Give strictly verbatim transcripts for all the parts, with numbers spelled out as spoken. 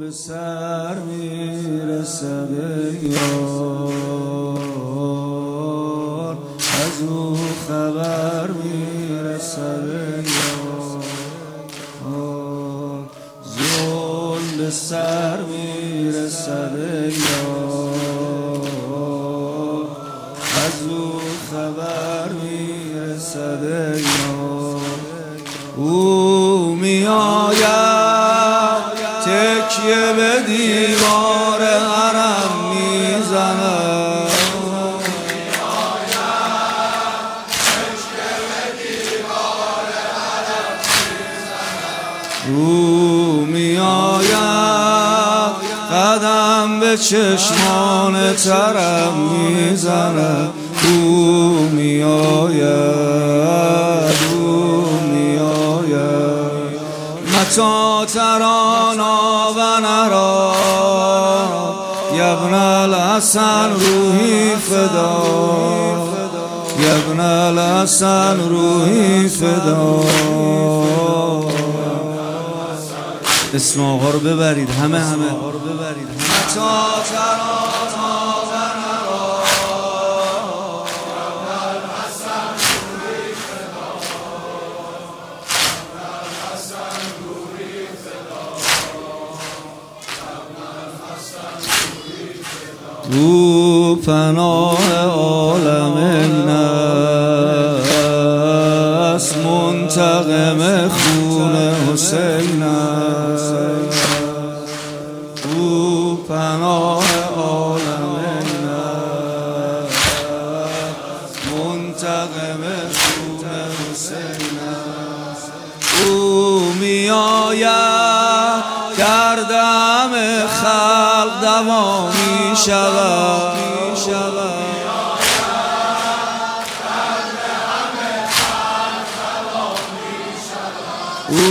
به سر میرسد یار، از او خبر میرسد یار. ظلم به سر میرسد یار، از او خبر میرسد یار. او میآید تکیه به دیوار حرم میزند، او میآید قدم به چشمان ترم میزند. او میآید او میآید متی ترانا و نرا یا ابن الحسن روحی فدا، یا ابن الحسن روحی فدا. اسم آقا رو ببرید همه همه متی ترانا و نرا او پناه عالم الناس، منتقم خون حسین است. او پناه عالم الناس، منتقم خون حسین است. او میآید در دم خلق دوا می شود، او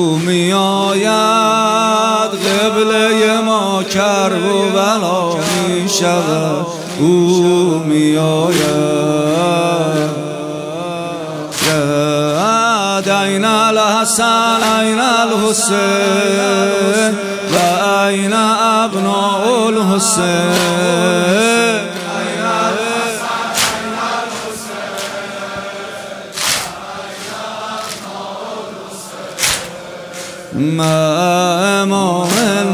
میآید قبله ما کرب و بلا می شود. او میآید این الحسن این الحسین و این ابناء الحسین. ما امام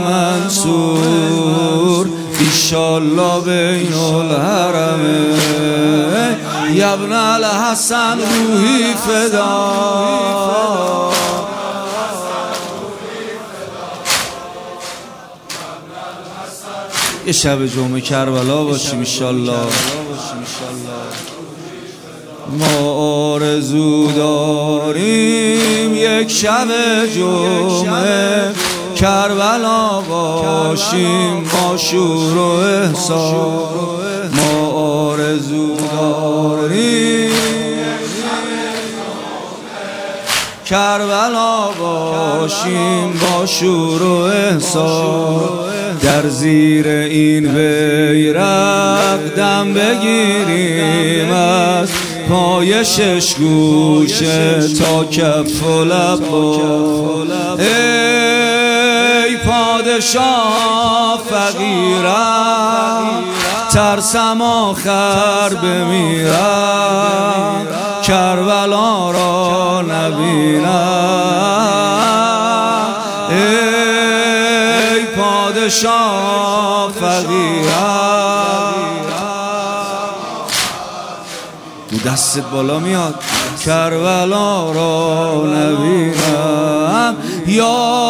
المنصور ایشالله بین الحرمین، یا ابن الحسن روحی فدا. یه شب جمعه کربلا باشیم انشالله. ما آرزو داریم یک شب جمعه کربلا باشیم با شور و احسان. ما آرزو داریم کربلا باشیم با شور و احسان. در زیر این بیرق دم بگیریم از پای شش گوشه تا کف و لبا. ای پادشاه فقیرم ترسم آخر بمیرم، کربلا را نبینم. ای پادشاه فقیرم، دستت بالا میاد، کربلا را نبینم. یا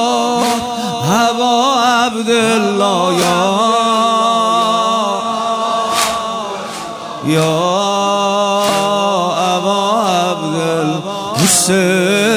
هوا عبدالله یا یا ابا عبدالحسین.